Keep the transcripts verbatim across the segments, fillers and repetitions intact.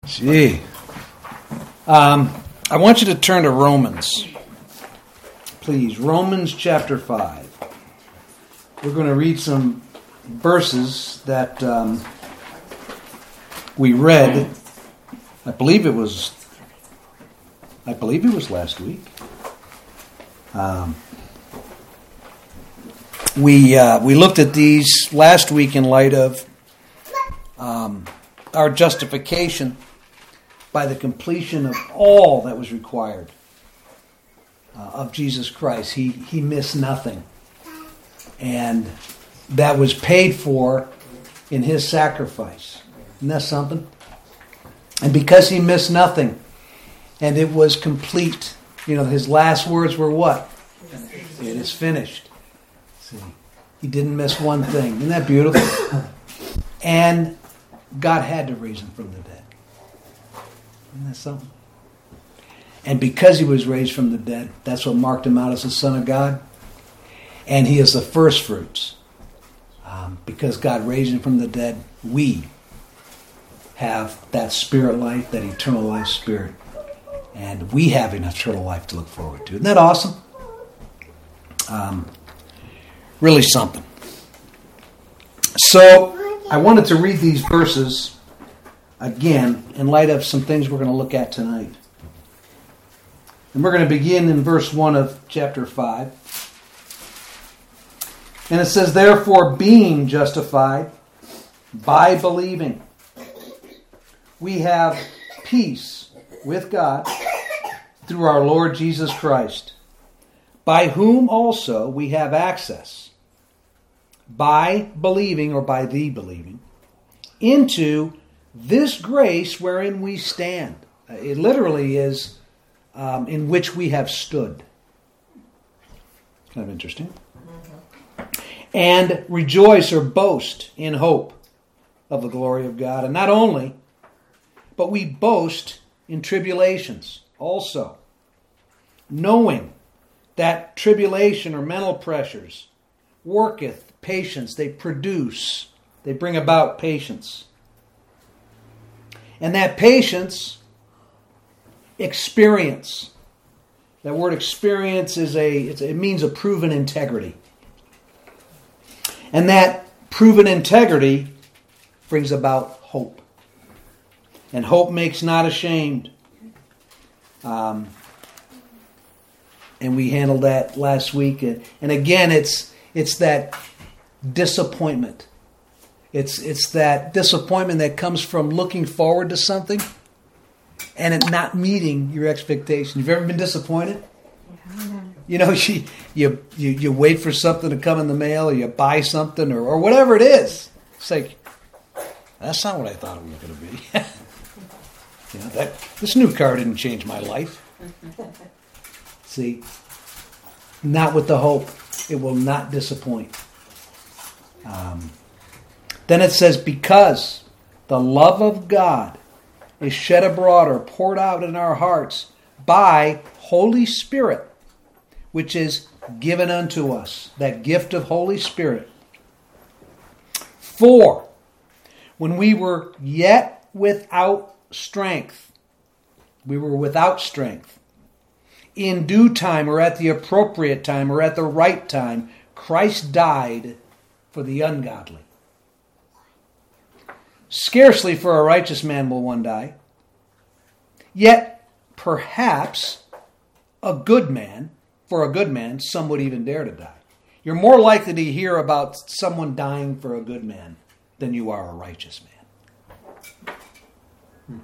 Gee. Um, I want you to turn to Romans. Please, Romans chapter five. We're going to read some verses that um, we read. I believe it was I believe it was last week. Um, we uh, we looked at these last week in light of um, our justification by the completion of all that was required uh, of Jesus Christ. He he missed nothing. And that was paid for in his sacrifice. Isn't that something? And because he missed nothing, and it was complete, you know, his last words were what? It is finished. See, he didn't miss one thing. Isn't that beautiful? And God had to raise him from the dead. Isn't that something? And because he was raised from the dead, that's what marked him out as the Son of God. And he is the first fruits. Um, because God raised him from the dead, we have that spirit life, that eternal life spirit. And we have an eternal life to look forward to. Isn't that awesome? Um, really something. So, I wanted to read these verses again in light of some things we're going to look at tonight. And we're going to begin in verse one of chapter five. And it says, therefore, being justified by believing, we have peace with God through our Lord Jesus Christ, by whom also we have access, by believing, or by the believing, into this grace wherein we stand. It literally is um, in which we have stood. Kind of interesting. And rejoice or boast in hope of the glory of God. And not only, but we boast in tribulations also, knowing that tribulation or mental pressures worketh patience. They produce, they bring about patience. And that patience, experience. That word experience is a, it's, it means a proven integrity. And that proven integrity brings about hope. And hope makes not ashamed. Um, and we handled that last week. And, and again, it's it's that disappointment. It's it's that disappointment that comes from looking forward to something and it not meeting your expectations. You've ever been disappointed? You know, you, you you you wait for something to come in the mail, or you buy something, or, or whatever it is. It's like, that's not what I thought it was going to be. You know, that this new car didn't change my life. See, not with the hope. It will not disappoint. Um, then it says, because the love of God is shed abroad or poured out in our hearts by Holy Spirit, which is given unto us, that gift of Holy Spirit. For when we were yet without strength, we were without strength, in due time or at the appropriate time or at the right time, Christ died for the ungodly. Scarcely for a righteous man will one die, yet perhaps a good man, for a good man, some would even dare to die. You're more likely to hear about someone dying for a good man than you are a righteous man.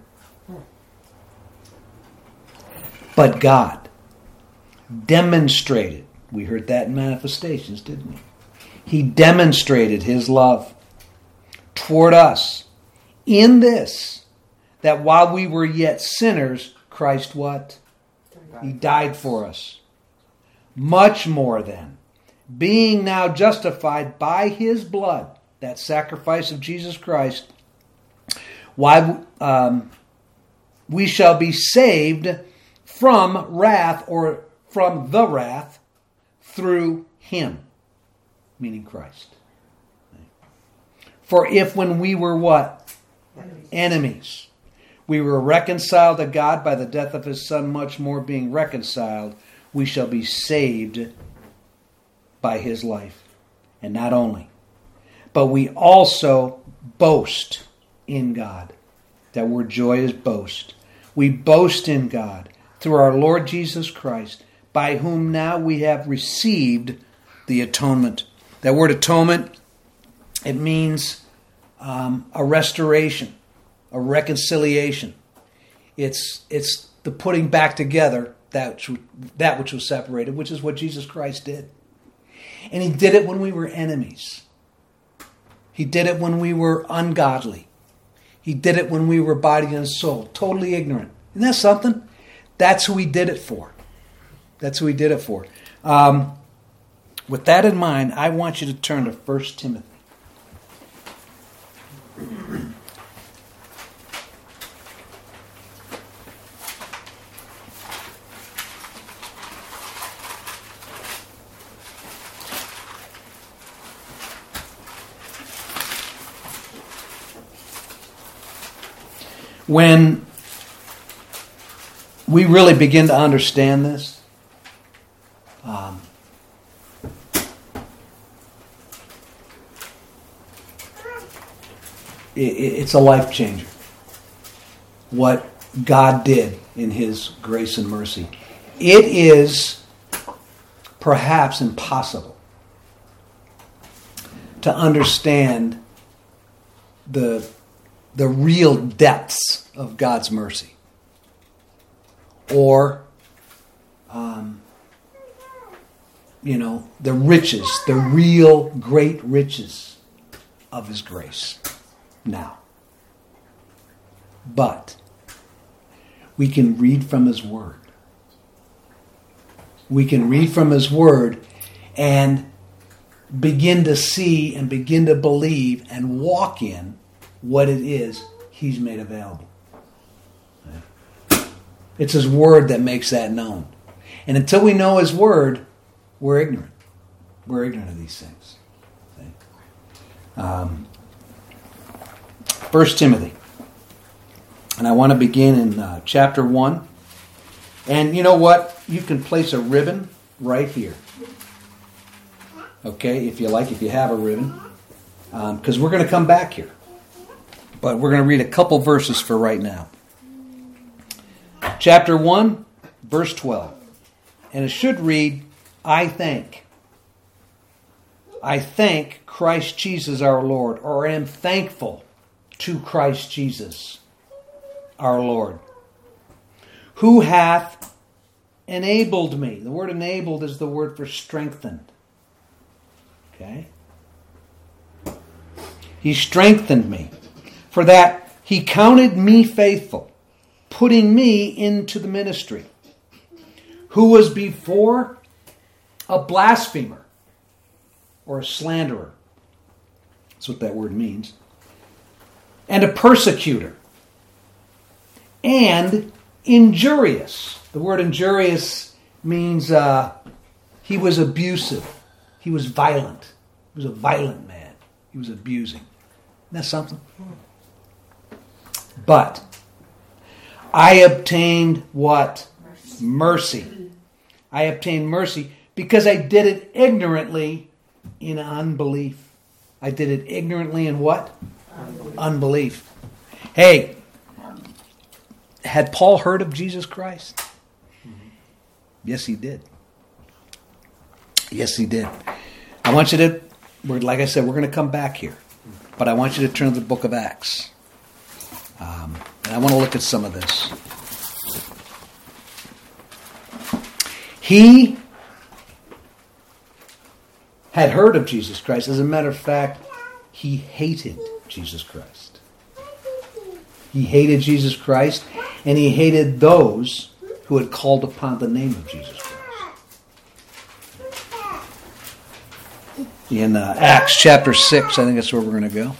But God demonstrated, we heard that in Manifestations, didn't we? He demonstrated his love toward us in this, that while we were yet sinners, Christ what? He died for us. Much more then, being now justified by his blood, that sacrifice of Jesus Christ, why um, we shall be saved from wrath, or from the wrath, through him, meaning Christ. For if when we were what? Enemies. We were reconciled to God by the death of his Son, much more being reconciled, we shall be saved by his life. And not only, but we also boast in God. That word joy is boast. We boast in God through our Lord Jesus Christ, by whom now we have received the atonement. That word atonement, it means um, a restoration, a reconciliation. It's it's the putting back together that which, that which was separated, which is what Jesus Christ did. And he did it when we were enemies. He did it when we were ungodly. He did it when we were body and soul, totally ignorant. Isn't that something? That's who he did it for. That's who he did it for. Um, with that in mind, I want you to turn to First Timothy. When we really begin to understand this, um, it, it's a life changer. What God did in his grace and mercy. It is perhaps impossible to understand the the real depths of God's mercy, or um, you know, the riches, the real great riches of his grace now. But we can read from his word. We can read from his word and begin to see and begin to believe and walk in what it is he's made available. It's his word that makes that known. And until we know his word, we're ignorant. We're ignorant of these things. Um, First Timothy. And I want to begin in uh, chapter one. And you know what? You can place a ribbon right here. Okay, if you like, if you have a ribbon. Because um, we're going to come back here. But we're going to read a couple verses for right now. Chapter one, verse twelve. And it should read, I thank. I thank Christ Jesus our Lord, or am thankful to Christ Jesus our Lord, who hath enabled me. The word enabled is the word for strengthened. Okay? He strengthened me, for that he counted me faithful, putting me into the ministry, who was before a blasphemer or a slanderer. That's what that word means. And a persecutor. And injurious. The word injurious means uh, he was abusive. He was violent. He was a violent man. He was abusing. Isn't that something? But I obtained what? Mercy. Mercy. I obtained mercy because I did it ignorantly in unbelief. I did it ignorantly in what? Unbelief. Unbelief. Hey, had Paul heard of Jesus Christ? Mm-hmm. Yes, he did. Yes, he did. I want you to, we're, like I said, we're going to come back here. But I want you to turn to the book of Acts. Um, and I want to look at some of this. He had heard of Jesus Christ. As a matter of fact, he hated Jesus Christ. He hated Jesus Christ, and he hated those who had called upon the name of Jesus Christ. In uh, Acts chapter six, I think that's where we're going to go.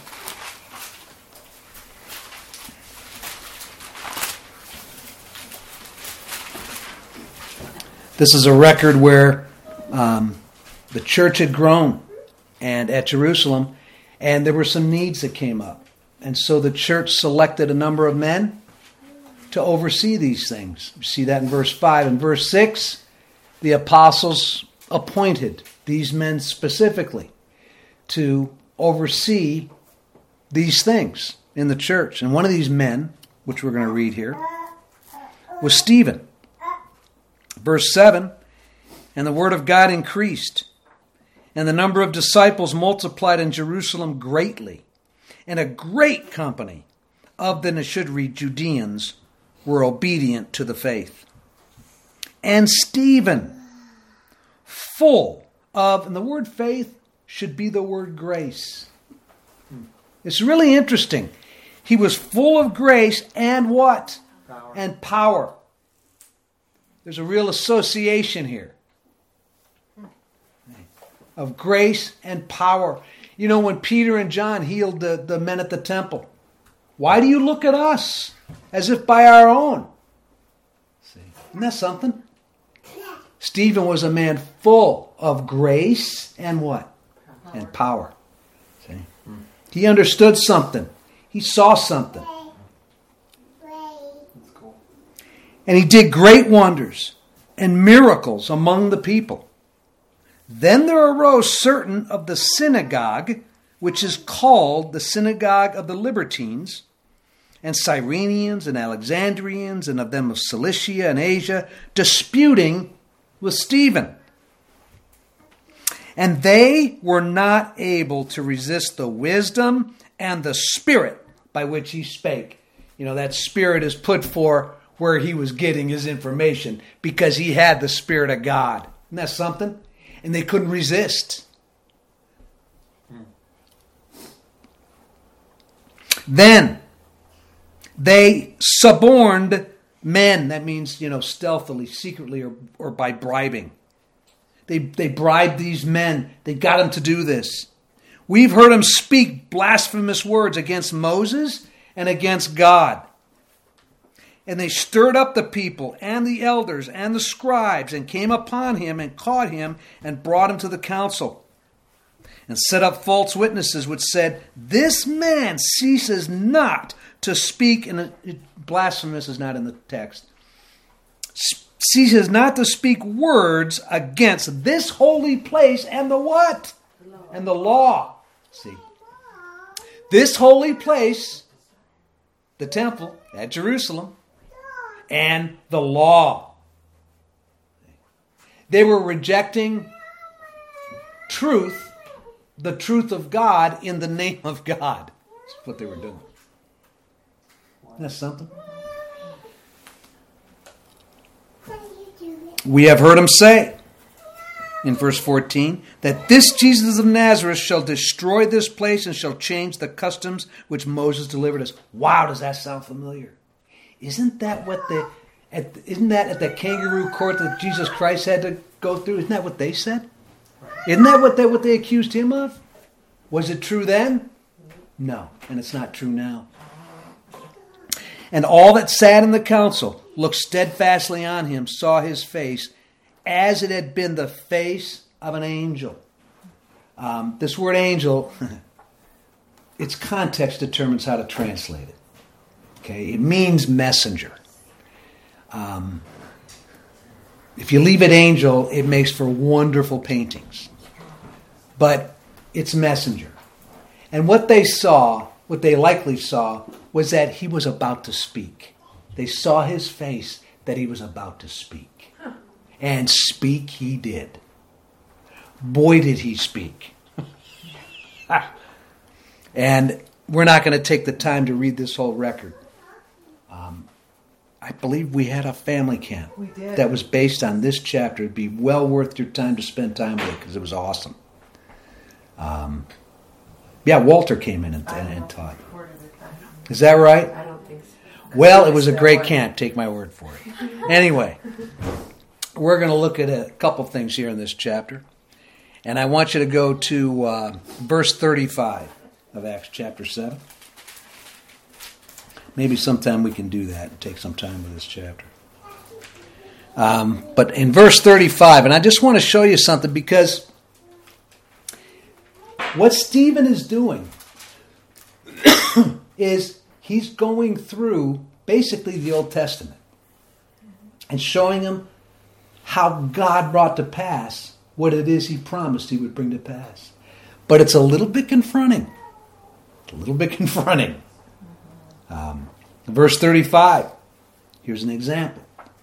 This is a record where um, the church had grown and at Jerusalem, and there were some needs that came up. And so the church selected a number of men to oversee these things. You see that in verse five. In verse six, the apostles appointed these men specifically to oversee these things in the church. And one of these men, which we're going to read here, was Stephen. Verse seven, and the word of God increased, and the number of disciples multiplied in Jerusalem greatly, and a great company of the, and it should read, Judeans were obedient to the faith. And Stephen, full of, and the word faith should be the word grace. It's really interesting. He was full of grace and what? Power. And power. There's a real association here of grace and power. You know, when Peter and John healed the, the men at the temple, why do you look at us as if by our own? See, isn't that something? Stephen was a man full of grace and what? Power. And power. See? He understood something. He saw something. And he did great wonders and miracles among the people. Then there arose certain of the synagogue, which is called the synagogue of the Libertines, and Cyrenians and Alexandrians, and of them of Cilicia and Asia, disputing with Stephen. And they were not able to resist the wisdom and the spirit by which he spake. You know, that spirit is put for where he was getting his information, because he had the Spirit of God. Isn't that something? And they couldn't resist. Hmm. Then they suborned men. That means, you know, stealthily, secretly, or, or by bribing. They, they bribed these men. They got them to do this. We've heard them speak blasphemous words against Moses and against God. And they stirred up the people and the elders and the scribes and came upon him and caught him and brought him to the council and set up false witnesses which said, this man ceases not to speak, and blasphemous is not in the text, ceases not to speak words against this holy place and the what? The law. And the law. See, this holy place, the temple at Jerusalem, and the law. They were rejecting truth, the truth of God, in the name of God. That's what they were doing. Isn't that something? We have heard him say, in verse fourteen, that this Jesus of Nazareth shall destroy this place and shall change the customs which Moses delivered us. Wow, does that sound familiar? Isn't that what the, at, isn't that at the kangaroo court that Jesus Christ had to go through? Isn't that what they said? Isn't that what they, what they accused him of? Was it true then? No, and it's not true now. And all that sat in the council looked steadfastly on him, saw his face, as it had been the face of an angel. Um, this word angel, its context determines how to translate it. Okay, it means messenger. Um, if you leave it angel, it makes for wonderful paintings. But it's messenger. And what they saw, what they likely saw, was that he was about to speak. They saw his face that he was about to speak. And speak he did. Boy, did he speak. And we're not going to take the time to read this whole record. Um, I believe we had a family camp we did. that was based on this chapter. It'd be well worth your time to spend time with it because it was awesome. Um, yeah, Walter came in and, and, and taught. Is that right? I don't think so. Well, it was a great camp. Take my word for it. Anyway, we're going to look at a couple things here in this chapter. And I want you to go to uh, verse thirty-five of Acts chapter seven. Maybe sometime we can do that and take some time with this chapter. Um, but in verse thirty-five, and I just want to show you something, because what Stephen is doing is he's going through basically the Old Testament, and showing them how God brought to pass what it is he promised he would bring to pass. But it's a little bit confronting. A little bit confronting. Um, verse thirty-five. Here's an example.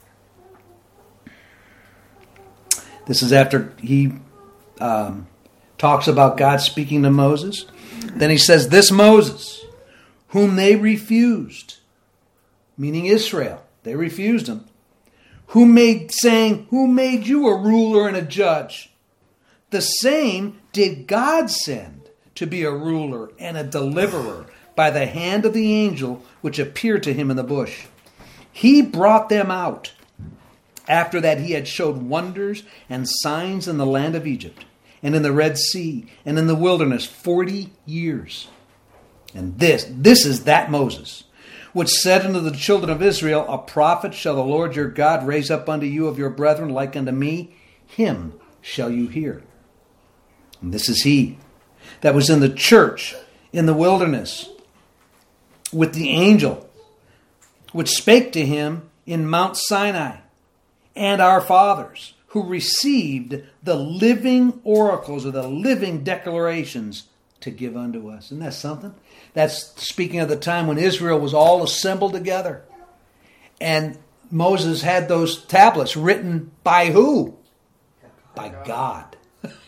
This is after he um, talks about God speaking to Moses. Then he says, this Moses, whom they refused, meaning Israel, they refused him, who made, saying, who made you a ruler and a judge? The same did God send to be a ruler and a deliverer by the hand of the angel which appeared to him in the bush. He brought them out after that he had showed wonders and signs in the land of Egypt and in the Red Sea and in the wilderness forty years. And this, this is that Moses, which said unto the children of Israel, a prophet shall the Lord your God raise up unto you of your brethren like unto me, him shall you hear. And this is he that was in the church in the wilderness with the angel, which spake to him in Mount Sinai, and our fathers, who received the living oracles or the living declarations to give unto us. Isn't that something? That's speaking of the time when Israel was all assembled together. And Moses had those tablets written by who? By God.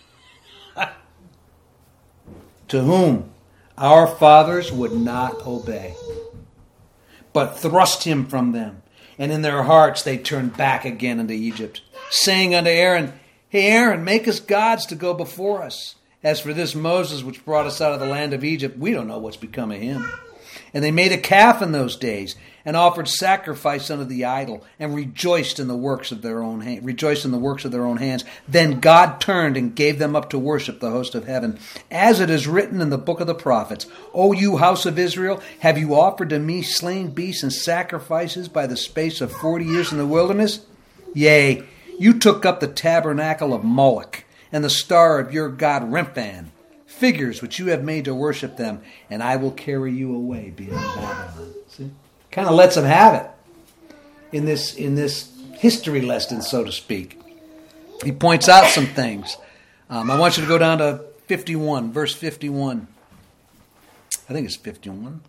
To whom our fathers would not obey, but thrust him from them. And in their hearts they turned back again into Egypt, saying unto Aaron, Hey Aaron, make us gods to go before us. As for this Moses which brought us out of the land of Egypt, we don't know what's become of him. And they made a calf in those days, and offered sacrifice unto the idol, and rejoiced in the works of their own hand, rejoiced in the works of their own hands. Then God turned and gave them up to worship the host of heaven, as it is written in the book of the prophets. O you house of Israel, have you offered to me slain beasts and sacrifices by the space of forty years in the wilderness? Yea, you took up the tabernacle of Moloch, and the star of your god Remphan, figures which you have made to worship them, and I will carry you away beyond Babylon. See? Kind of lets them have it in this in this history lesson, so to speak. He points out some things. Um, I want you to go down to fifty-one, verse fifty-one. I think it's fifty-one.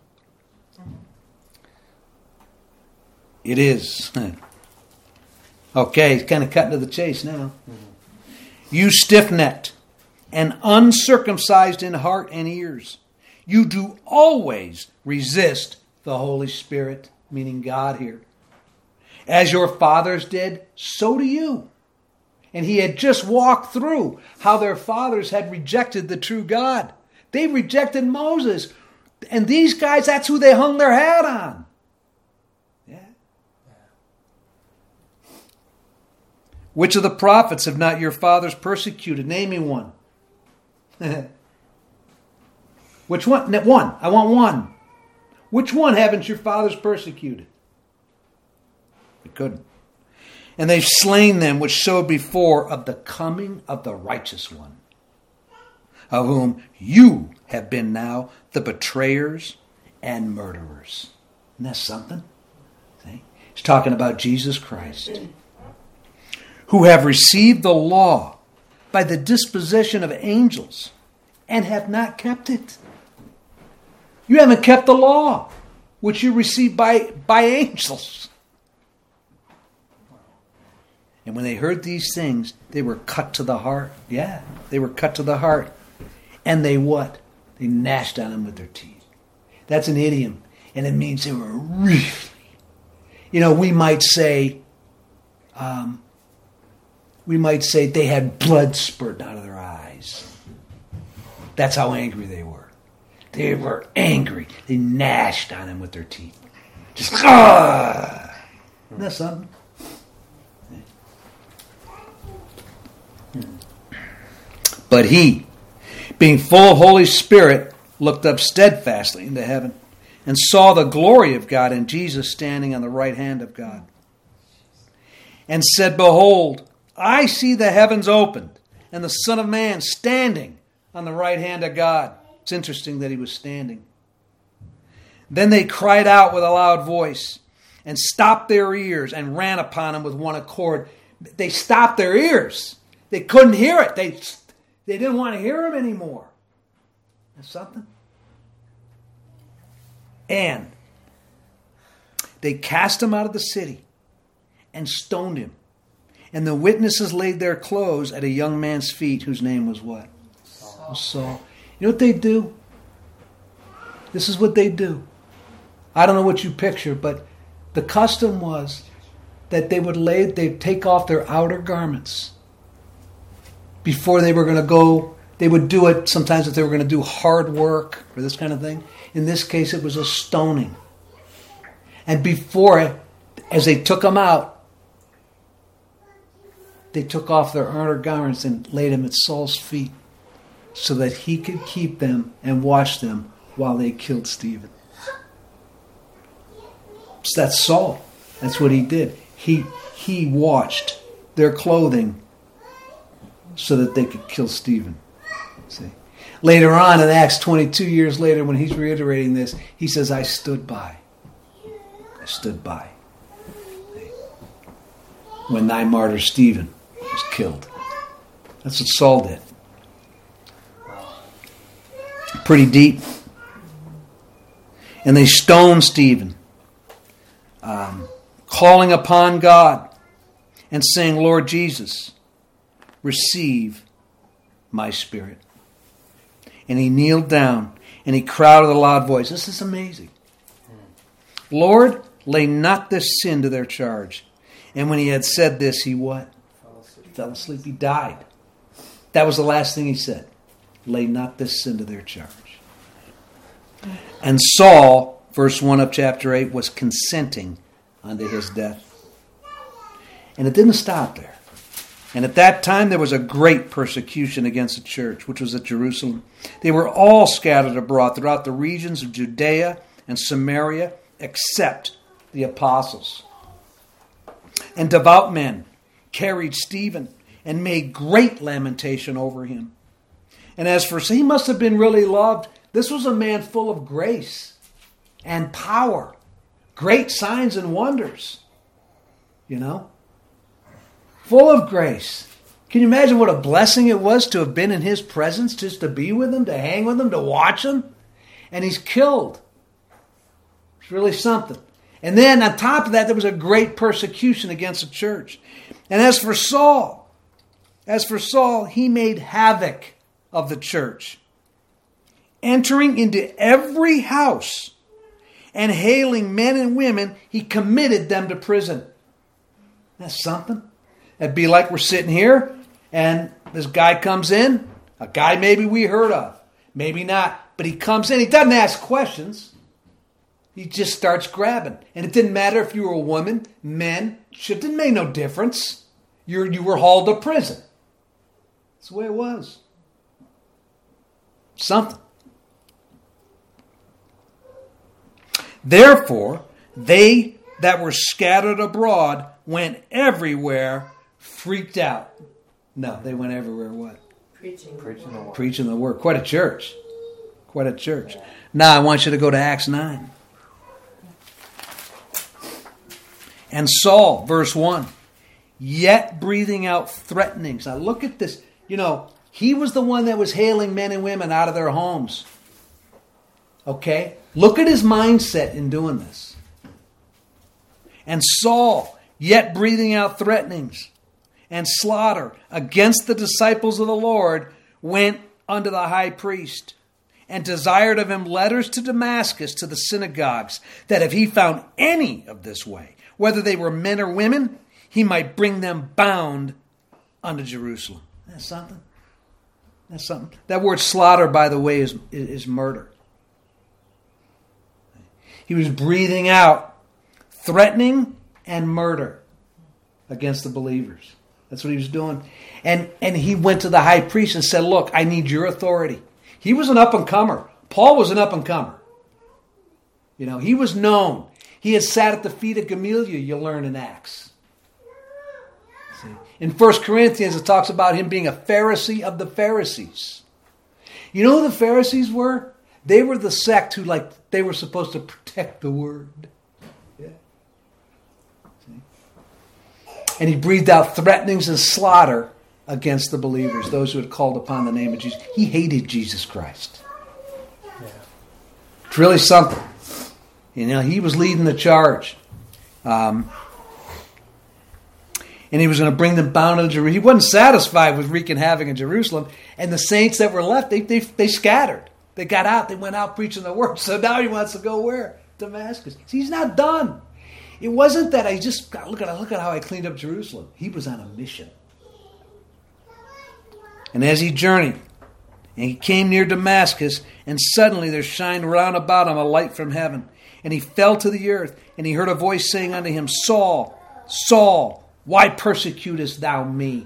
It is. Okay, he's kind of cutting to the chase now. You stiff-necked and uncircumcised in heart and ears, you do always resist the Holy Spirit, meaning God here. As your fathers did, so do you. And he had just walked through how their fathers had rejected the true God. They rejected Moses. And these guys, that's who they hung their hat on. Yeah. Which of the prophets have not your fathers persecuted? Name me one. Which one? One. I want one. Which one haven't your fathers persecuted? They couldn't. And they've slain them which showed before of the coming of the righteous one, of whom you have been now the betrayers and murderers. Isn't that something? See? He's talking about Jesus Christ, who have received the law by the disposition of angels and have not kept it. You haven't kept the law, which you received by, by angels. And when they heard these things, they were cut to the heart. Yeah, they were cut to the heart. And they what? They gnashed on them with their teeth. That's an idiom. And it means they were really, you know, we might say, um, we might say they had blood spurting out of their eyes. That's how angry they were. They were angry. They gnashed on him with their teeth. Just, ah! Isn't that something? But he, being full of Holy Spirit, looked up steadfastly into heaven and saw the glory of God and Jesus standing on the right hand of God. And said, Behold, I see the heavens opened and the Son of Man standing on the right hand of God. It's interesting that he was standing. Then they cried out with a loud voice, and stopped their ears and ran upon him with one accord. They stopped their ears. They couldn't hear it. They, they didn't want to hear him anymore. That's something. And they cast him out of the city and stoned him. And the witnesses laid their clothes at a young man's feet whose name was what? Saul. Saul. You know what they do? This is what they do. I don't know what you picture, but the custom was that they would lay, they'd take off their outer garments before they were going to go. They would do it sometimes if they were going to do hard work or this kind of thing. In this case, it was a stoning. And before it, as they took them out, they took off their outer garments and laid them at Saul's feet so that he could keep them and watch them while they killed Stephen. So that's Saul. That's what he did. He he watched their clothing so that they could kill Stephen. See? Later on in Acts twenty-two, years later, when he's reiterating this, he says, I stood by. I stood by. When thy martyr Stephen was killed. That's what Saul did. Pretty deep. And they stoned Stephen, um, calling upon God and saying, Lord Jesus, receive my spirit. And he kneeled down and he cried with a loud voice. This is amazing. Lord, lay not this sin to their charge. And when he had said this, he what? Fell asleep. Fell asleep. He died. That was the last thing he said. Lay not this sin to their charge. And Saul, verse one of chapter eight, was consenting unto his death. And it didn't stop there. And at that time there was a great persecution against the church, which was at Jerusalem. They were all scattered abroad throughout the regions of Judea and Samaria, except the apostles. And devout men carried Stephen and made great lamentation over him. And as for, he must have been really loved. This was a man full of grace and power. Great signs and wonders. You know? Full of grace. Can you imagine what a blessing it was to have been in his presence, just to be with him, to hang with him, to watch him? And he's killed. It's really something. And then on top of that, there was a great persecution against the church. And as for Saul, as for Saul, he made havoc of the church, entering into every house and hailing men and women, he committed them to prison. That's something. It'd be like we're sitting here and this guy comes in, a guy maybe we heard of, maybe not, but he comes in, he doesn't ask questions. He just starts grabbing. And it didn't matter if you were a woman, men, shit didn't make no difference. You you were hauled to prison. That's the way it was. Something. Therefore, they that were scattered abroad went everywhere freaked out. No, they went everywhere what? Preaching. Preaching the word. Preaching the word. Quite a church. Quite a church. Now I want you to go to Acts nine. And Saul, verse one, yet breathing out threatenings. Now look at this. You know, he was the one that was hailing men and women out of their homes. Okay? Look at his mindset in doing this. And Saul, yet breathing out threatenings and slaughter against the disciples of the Lord, went unto the high priest and desired of him letters to Damascus to the synagogues, that if he found any of this way, whether they were men or women, he might bring them bound unto Jerusalem. That's something. That's something. That word slaughter, by the way, is, is murder. He was breathing out threatening and murder against the believers. That's what he was doing. And, and he went to the high priest and said, look, I need your authority. He was an up-and-comer. Paul was an up-and-comer. You know, he was known. He had sat at the feet of Gamaliel, you learn in Acts. See? In First Corinthians, it talks about him being a Pharisee of the Pharisees. You know who the Pharisees were? They were the sect who, like, they were supposed to protect the word. Yeah. And he breathed out threatenings and slaughter against the believers, those who had called upon the name of Jesus. He hated Jesus Christ. Yeah. It's really something. You know, he was leading the charge. Um, and he was going to bring them bound into Jerusalem. He wasn't satisfied with wreaking havoc in Jerusalem. And the saints that were left, they, they, they scattered. They got out. They went out preaching the word. So now he wants to go where? Damascus. See, he's not done. It wasn't that I just, look at, look at how I cleaned up Jerusalem. He was on a mission. And as he journeyed, and he came near Damascus, and suddenly there shined round about him a light from heaven. And he fell to the earth, and he heard a voice saying unto him, Saul, Saul, why persecutest thou me?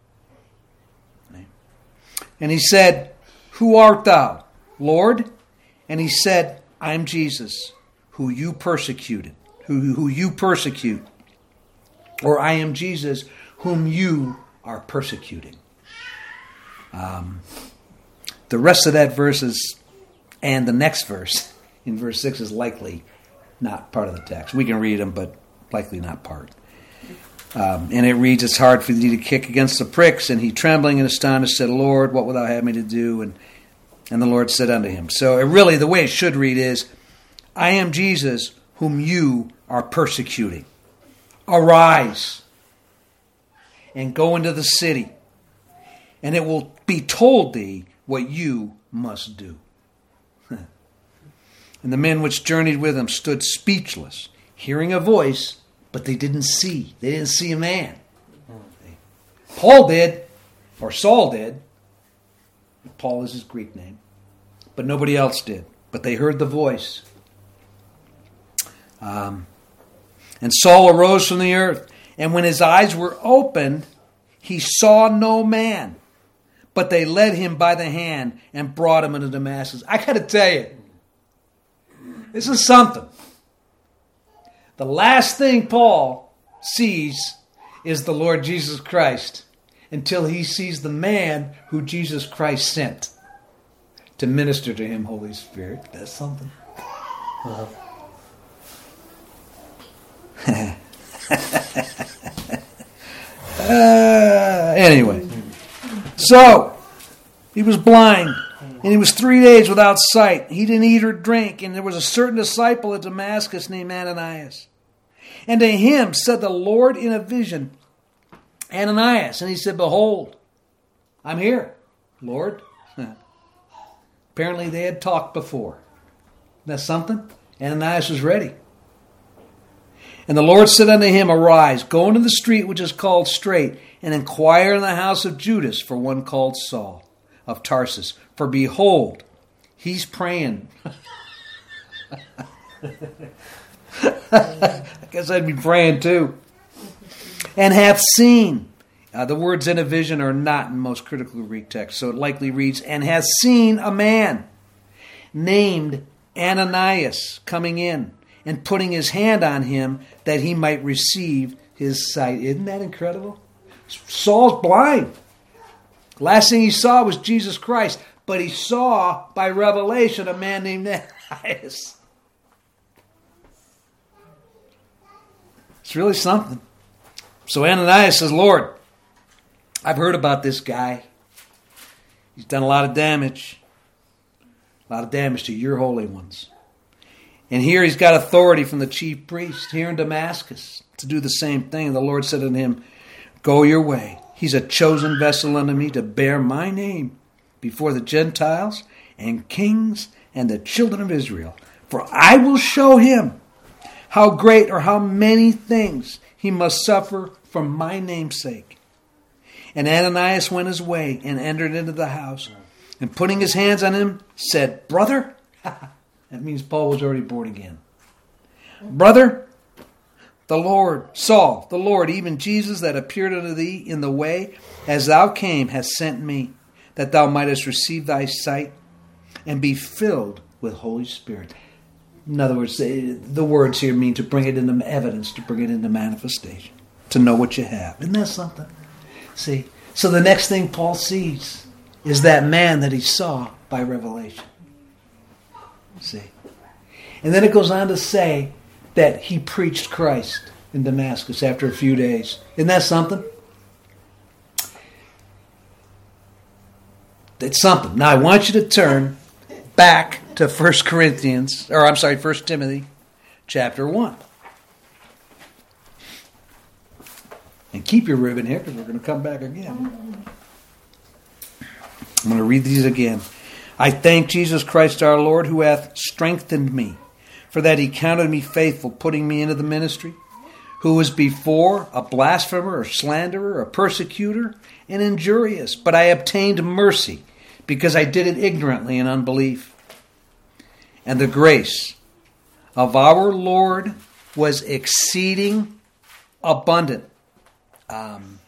And he said, Who art thou, Lord? And he said, I am Jesus, who you persecuted, who, who you persecute. Or I am Jesus, whom you are persecuting. Um, the rest of that verse is, and the next verse, in verse six, is likely not part of the text. We can read them, but likely not part. Um, and it reads, It's hard for thee to kick against the pricks. And he, trembling and astonished, said, Lord, what wilt thou have me to do? And and the Lord said unto him. So it really, the way it should read is, I am Jesus, whom you are persecuting. Arise and go into the city, and it will be told thee what you must do. And the men which journeyed with him stood speechless, hearing a voice, but they didn't see. They didn't see a man. Paul did, or Saul did. Paul is his Greek name. But nobody else did. But they heard the voice. Um, and Saul arose from the earth, and when his eyes were opened, he saw no man. But they led him by the hand and brought him into Damascus. I got to tell you, this is something. The last thing Paul sees is the Lord Jesus Christ until he sees the man who Jesus Christ sent to minister to him, Holy Spirit. That's something. Uh-huh. uh, anyway, so he was blind, and he was three days without sight. He didn't eat or drink, and there was a certain disciple at Damascus named Ananias. And to him said the Lord in a vision, Ananias. And he said, Behold, I'm here, Lord. Apparently they had talked before. That's something. Ananias was ready. And the Lord said unto him, Arise, go into the street which is called Straight, and inquire in the house of Judas for one called Saul of Tarsus. For behold, he's praying. I guess I'd be praying too. And hath seen. Uh, the words in a vision are not in most critical Greek texts, so it likely reads, and hath seen a man named Ananias coming in and putting his hand on him that he might receive his sight. Isn't that incredible? Saul's blind. Last thing he saw was Jesus Christ, but he saw by revelation a man named Ananias. It's really something. So Ananias says, Lord, I've heard about this guy. He's done a lot of damage. A lot of damage to your holy ones. And here he's got authority from the chief priest here in Damascus to do the same thing. And the Lord said unto him, Go your way. He's a chosen vessel unto me to bear my name before the Gentiles and kings and the children of Israel. For I will show him how great or how many things he must suffer for my name's sake. And Ananias went his way and entered into the house. And putting his hands on him, said, Brother, that means Paul was already born again. Brother, the Lord, Saul, the Lord, even Jesus that appeared unto thee in the way, as thou came, has sent me, that thou mightest receive thy sight and be filled with Holy Spirit. In other words, the words here mean to bring it into evidence, to bring it into manifestation, to know what you have. Isn't that something? See, so the next thing Paul sees is that man that he saw by revelation. See, and then it goes on to say that he preached Christ in Damascus after a few days. Isn't that something? It's something. Now I want you to turn back to First Corinthians, or I'm sorry, First Timothy chapter one. And keep your ribbon here because we're going to come back again. I'm going to read these again. I thank Jesus Christ our Lord, who hath strengthened me, for that he counted me faithful, putting me into the ministry, who was before a blasphemer, a slanderer, a persecutor, and injurious. But I obtained mercy, because I did it ignorantly in unbelief. And the grace of our Lord was exceeding abundant. Um,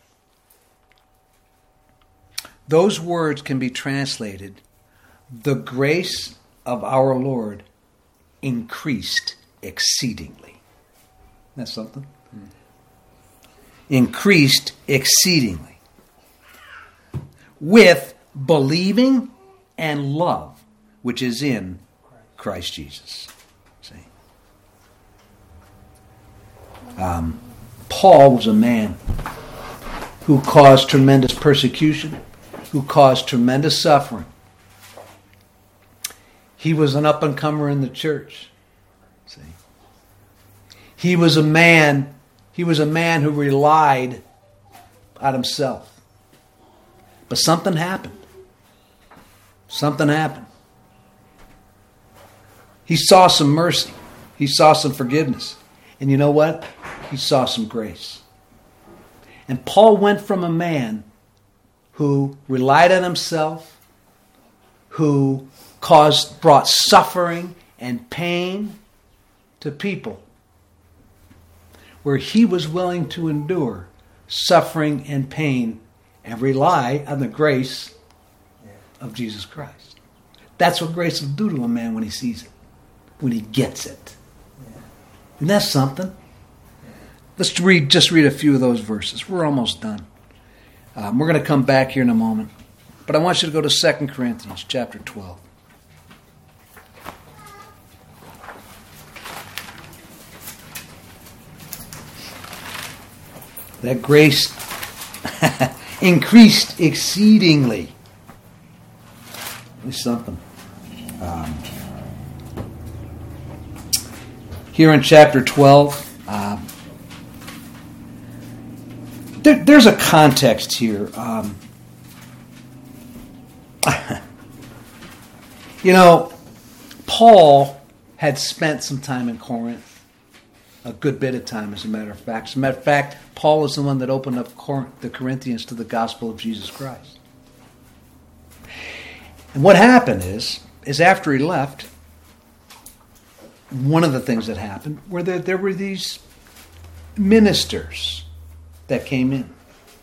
those words can be translated, the grace of our Lord increased exceedingly. That's something. Hmm. Increased exceedingly. With believing and love, which is in Christ Jesus. See? Um, Paul was a man who caused tremendous persecution, who caused tremendous suffering. He was an up-and-comer in the church. See? He was a man, he was a man who relied on himself. But something happened. Something happened. He saw some mercy. He saw some forgiveness. And you know what? He saw some grace. And Paul went from a man who relied on himself, who caused, brought suffering and pain to people, where he was willing to endure suffering and pain and rely on the grace of Jesus Christ. That's what grace will do to a man when he sees it, when he gets it. And that's something. Let's read, just read a few of those verses. We're almost done. Um, we're going to come back here in a moment. But I want you to go to Second Corinthians chapter twelve. That grace increased exceedingly. There's something. Um, here in chapter twelve, um, there, there's a context here. Um, you know, Paul had spent some time in Corinth. A good bit of time, as a matter of fact. As a matter of fact, Paul is the one that opened up the Corinthians to the gospel of Jesus Christ. And what happened is, is after he left, one of the things that happened were that there were these ministers that came in.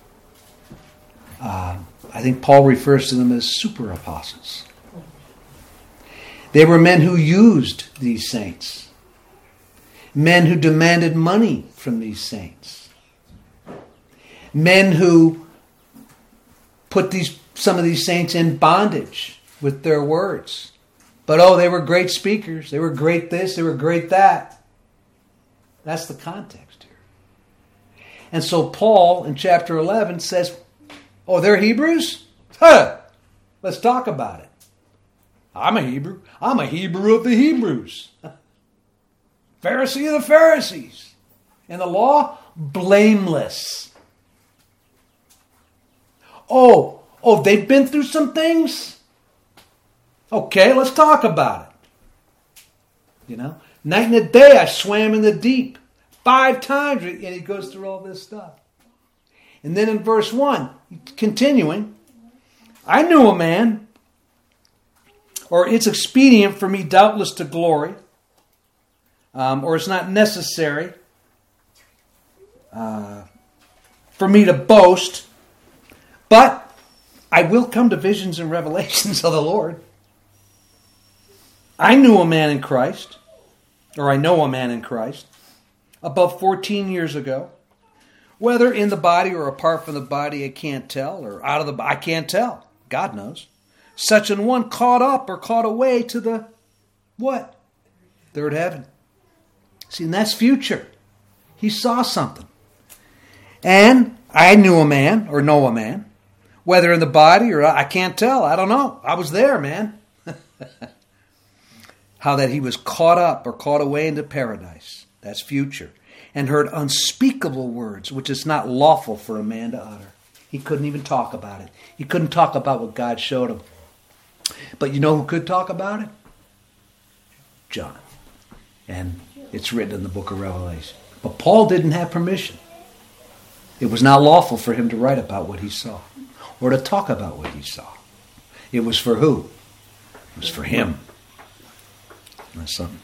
Uh, I think Paul refers to them as super apostles. They were men who used these saints. Men who demanded money from these saints. Men who put these some of these saints in bondage with their words. But oh, they were great speakers. They were great this. They were great that. That's the context here. And so Paul in chapter eleven says, oh, they're Hebrews? Huh! Let's talk about it. I'm a Hebrew. I'm a Hebrew of the Hebrews. Pharisee of the Pharisees. And the law, blameless. Oh, oh, they've been through some things? Okay, let's talk about it. You know, night and a day I swam in the deep. Five times, and he goes through all this stuff. And then in verse one, continuing, I knew a man, or it's expedient for me doubtless to glory, Um, or it's not necessary uh, for me to boast, but I will come to visions and revelations of the Lord. I knew a man in Christ, or I know a man in Christ, above fourteen years ago. Whether in the body or apart from the body, I can't tell, or out of the I can't tell. God knows. Such an one caught up or caught away to the what? Third heaven. See, and that's future. He saw something. And I knew a man, or know a man, whether in the body or I can't tell. I don't know. I was there, man. How that he was caught up or caught away into paradise. That's future. And heard unspeakable words, which is not lawful for a man to utter. He couldn't even talk about it. He couldn't talk about what God showed him. But you know who could talk about it? John. And it's written in the book of Revelation. But Paul didn't have permission. It was not lawful for him to write about what he saw or to talk about what he saw. It was for who? It was for him. That's something.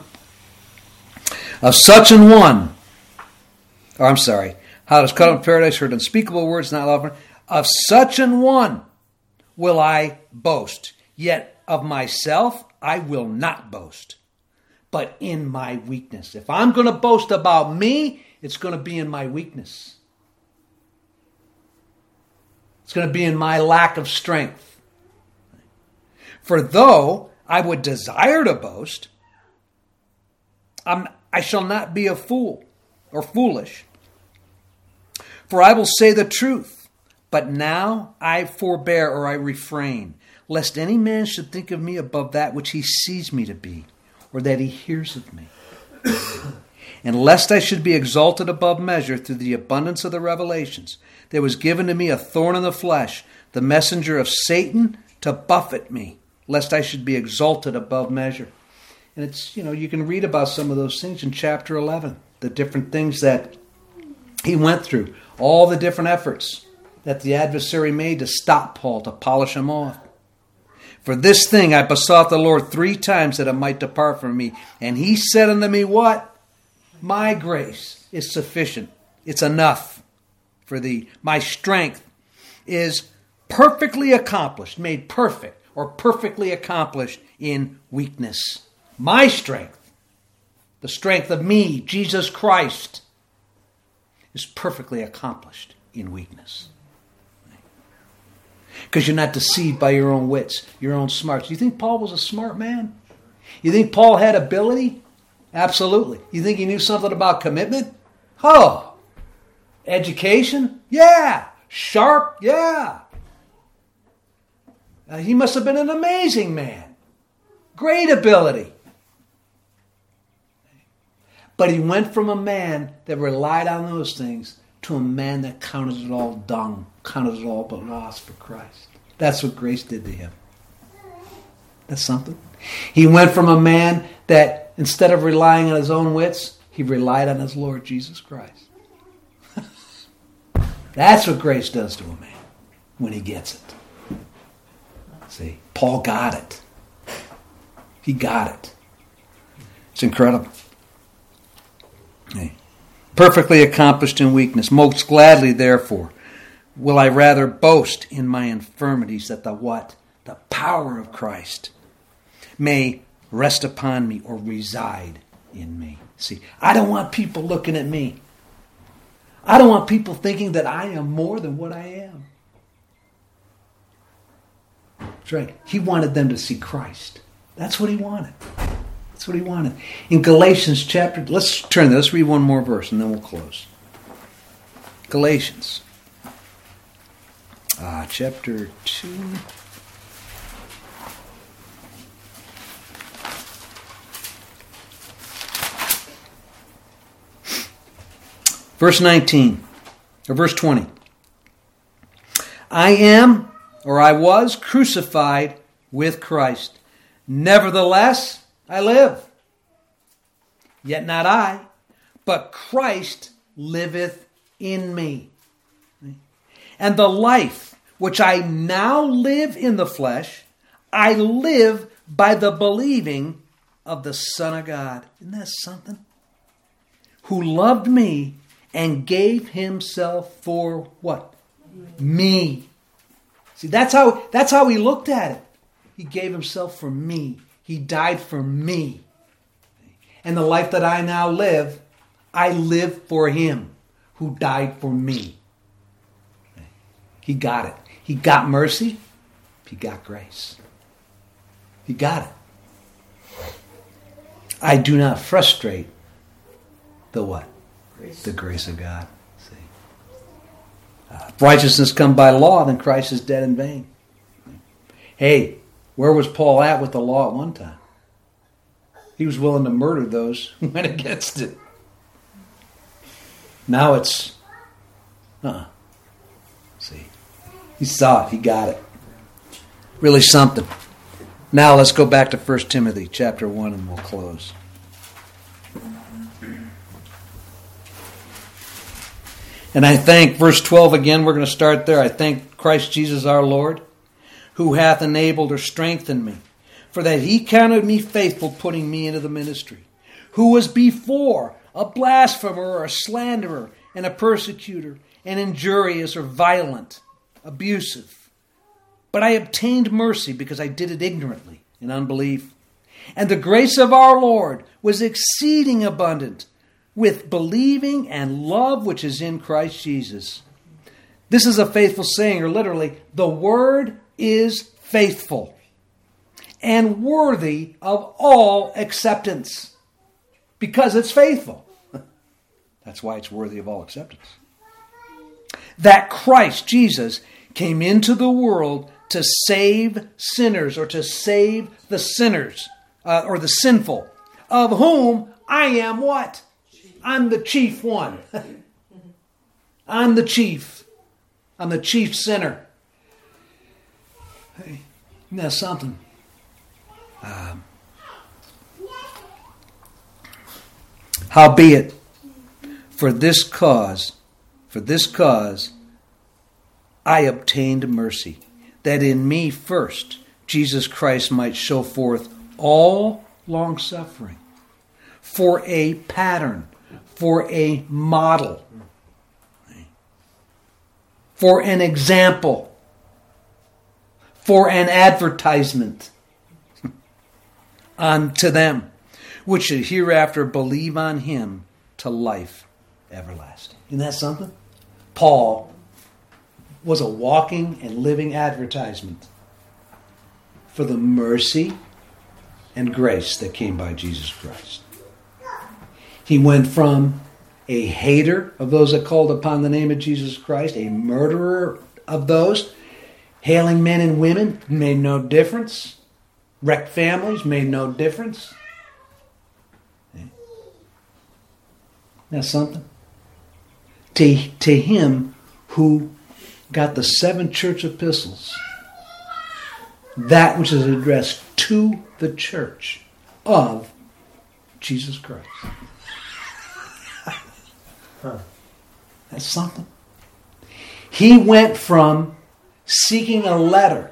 Of such an one, or I'm sorry, how does cut off paradise, heard unspeakable words, not lawful. Of such an one will I boast, yet of myself I will not boast, but in my weakness. If I'm going to boast about me, it's going to be in my weakness. It's going to be in my lack of strength. For though I would desire to boast, I'm, I shall not be a fool or foolish. For I will say the truth, but now I forbear or I refrain, lest any man should think of me above that which he sees me to be, or that he hears of me. And lest I should be exalted above measure through the abundance of the revelations, there was given to me a thorn in the flesh, the messenger of Satan to buffet me, lest I should be exalted above measure. And it's, you know, you can read about some of those things in chapter eleven, the different things that he went through, all the different efforts that the adversary made to stop Paul, to polish him off. For this thing I besought the Lord three times that it might depart from me. And he said unto me, what? My grace is sufficient. It's enough for thee. My strength is perfectly accomplished, made perfect, or perfectly accomplished in weakness. My strength, the strength of me, Jesus Christ, is perfectly accomplished in weakness. Because you're not deceived by your own wits, your own smarts. You think Paul was a smart man? You think Paul had ability? Absolutely. You think he knew something about commitment? Oh. Education? Yeah. Sharp? Yeah. Uh, he must have been an amazing man. Great ability. But he went from a man that relied on those things to a man that counted it all dung, counted it all but loss for Christ. That's what grace did to him. That's something. He went from a man that instead of relying on his own wits, he relied on his Lord Jesus Christ. That's what grace does to a man when he gets it. See, Paul got it. He got it. It's incredible. Hey. Perfectly accomplished in weakness. Most gladly, therefore, will I rather boast in my infirmities, that the what? The power of Christ may rest upon me or reside in me. See, I don't want people looking at me. I don't want people thinking that I am more than what I am. That's right. He wanted them to see Christ. That's what he wanted. That's what he wanted. In Galatians chapter, let's turn this, let's read one more verse and then we'll close. Galatians. Uh, chapter two. Verse nineteen, or verse twenty. I am, or I was, crucified with Christ. Nevertheless, I live. Yet not I, but Christ liveth in me. And the life which I now live in the flesh, I live by the believing of the Son of God. Isn't that something? Who loved me and gave himself for what? Me. See, that's how, that's how he looked at it. He gave himself for me. He died for me. And the life that I now live, I live for him who died for me. He got it. He got mercy. He got grace. He got it. I do not frustrate the what? Grace. The grace of God. See, uh, if righteousness come by law, then Christ is dead in vain. Hey, where was Paul at with the law at one time? He was willing to murder those who went against it. Now it's, uh-uh. See, he saw it. He got it. Really something. Now let's go back to First Timothy chapter one and we'll close. And I thank, verse twelve again, we're going to start there. I thank Christ Jesus our Lord, who hath enabled or strengthened me, for that he counted me faithful, putting me into the ministry, who was before a blasphemer or a slanderer and a persecutor, and injurious or violent, abusive. But I obtained mercy because I did it ignorantly in unbelief. And the grace of our Lord was exceeding abundant with believing and love which is in Christ Jesus. This is a faithful saying, or literally, the word is faithful and worthy of all acceptance because it's faithful. That's why it's worthy of all acceptance. That Christ Jesus came into the world to save sinners, or to save the sinners, uh, or the sinful, of whom I am what? I'm the chief one. I'm the chief. I'm the chief sinner. Hey, isn't that something? Um, Howbeit, for this cause, for this cause, I obtained mercy, that in me first Jesus Christ might show forth all long-suffering, for a pattern, for a model, for an example, for an advertisement unto them, which should hereafter believe on him to life everlasting. Isn't that something? Paul was a walking and living advertisement for the mercy and grace that came by Jesus Christ. He went from a hater of those that called upon the name of Jesus Christ, a murderer of those, hailing men and women, made no difference. Wrecked families, made no difference. That's something. To, to him who got the seven church epistles, that which is addressed to the church of Jesus Christ. Huh. That's something. He went from seeking a letter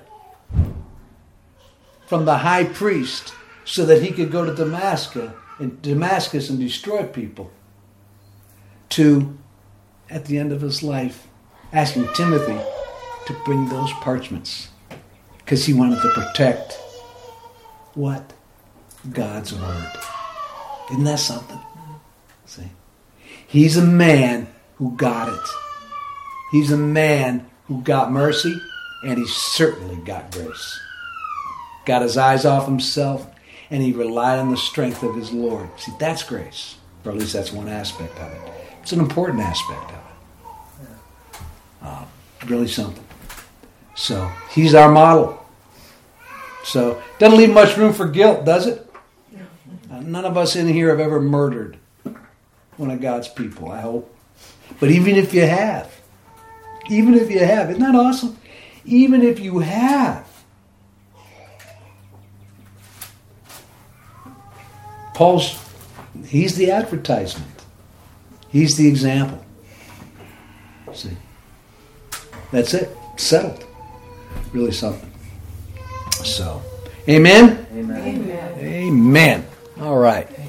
from the high priest so that he could go to Damascus and Damascus and destroy people, to, at the end of his life, asking Timothy to bring those parchments because he wanted to protect what? God's word. Isn't that something? See? He's a man who got it. He's a man who got mercy, and he certainly got grace. Got his eyes off himself, and he relied on the strength of his Lord. See, that's grace. Or at least that's one aspect of it. It's an important aspect of it. Uh, really something. So, he's our model. So, doesn't leave much room for guilt, does it? Uh, none of us in here have ever murdered one of God's people, I hope. But even if you have, even if you have, isn't that awesome? Even if you have, Paul's, he's the advertisement. He's the example. See? That's it. Settled. Really something. So, amen? Amen. Amen. All right.